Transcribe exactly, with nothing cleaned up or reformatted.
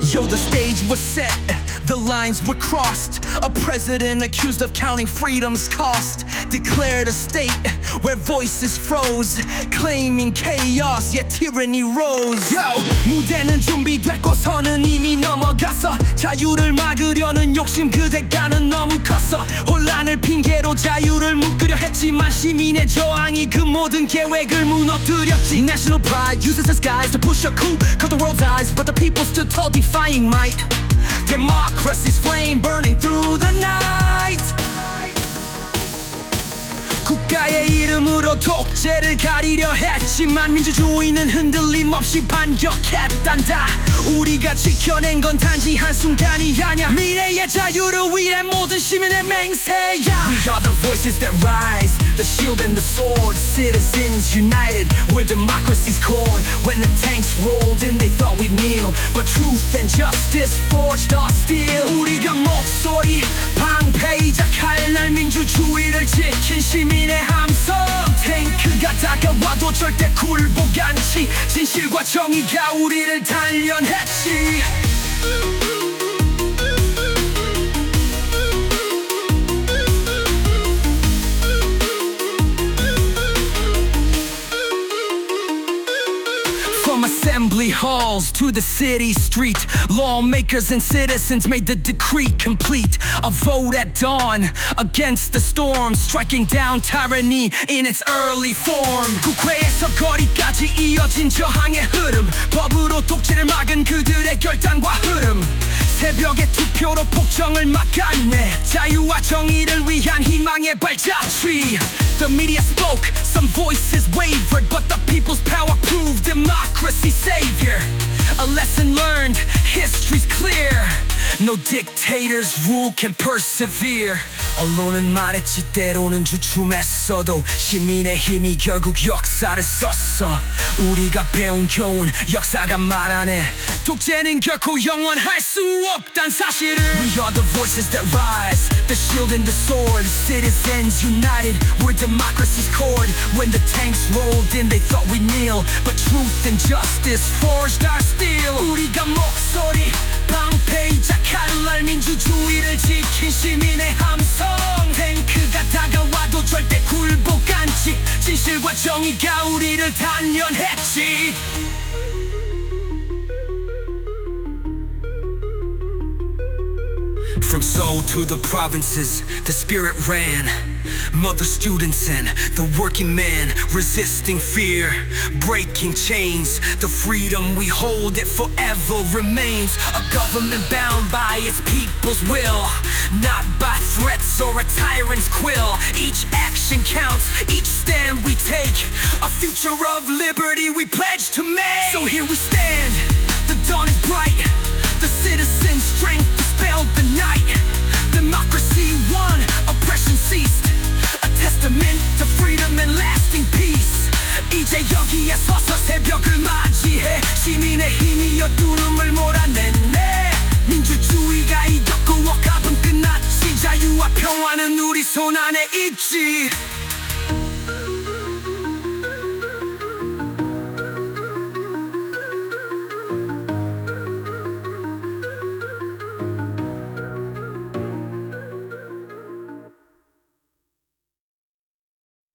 Yo, the stage was set, the lines were crossed. A president accused of counting freedom's cost declared a state where voices froze, claiming chaos, yet tyranny rose. Yo, 무대는 준비됐고 선은 이미 넘어갔어. 자유를 막으려는 욕심 그 대가는 너무 컸어. 혼란을 핑계로 자유를 묶으려 했지만 시민의 저항이 그 모든 계획을 무너뜨렸지. National pride uses the skies to push a coup, caught the world's eyes, but the people stood tall defying might. Democracy's flame burning through the night. 국가의 이름으로 독재를 가리려 했지만 민주주의는 흔들림 없이 반격했단다. 우리가 지켜낸 건 단지 한순간이 아냐. 미래의 자유를 위해 모든 시민의 맹세야. We are the voices that rise, the shield and the sword, citizens united, where democracy's core. When the tanks rolled in they thought we'd kneel, but truth and justice forged our steel. 우리가 목소리 방패이자 칼날 민주주의를 지킨 시민의 함성. 탱크가 다가와도 절대 굴복 않지. 진실과 정의가 우리를 단련했지. From assembly halls to the city street, lawmakers and citizens made the decree complete. A vote at dawn against the storm, striking down tyranny in its early form. 국회에서 거리까지 이어진 저항의 흐름, 법으로 독재를 막은 그들의 결단과 흐름. 새벽의 투표로 폭정을 막았네. 자유와 정의를 위한 희망의 발자취. The media spoke, some voices wavered, but the people's power proved democracy's savior. A lesson learned, history's clear. No dictator's rule can persevere. 언론은 말했지 때로는 주춤했어도 시민의 힘이 결국 역사를 썼어. 우리가 배운 교훈 역사가 말하네. 독재는 결코 영원할 수 없단 사실을. We are the voices that rise, the shield and the sword, citizens united, we're democracy's cord. When the tanks rolled in they thought we'd kneel, but truth and justice forged our steel. 우리가 목소리 방패이자 칼날 민주주의를 지킨 시민의 함성. 탱크가 다가와도 절대 굴복 않지. 진실과 정의가 우리를 단련했지. From Seoul to the provinces, the spirit ran. Mother students and the working man, resisting fear, breaking chains. The freedom we hold, it forever remains. A government bound by its people's will, not by threats or a tyrant's quill. Each action counts, each stand we take, a future of liberty we pledge to make. So here we stand, the dawn is bright, the citizens' strength dispelled the night. Democracy won, oppression ceased, a testament to freedom and lasting peace. 이제 여기에 서서 새벽을 맞이해 시민의 힘이 어두움을 몰아냈네. 민주주의가 이겼고 억압은 끝났지. 자유와 평화는 우리 손 안에 있지.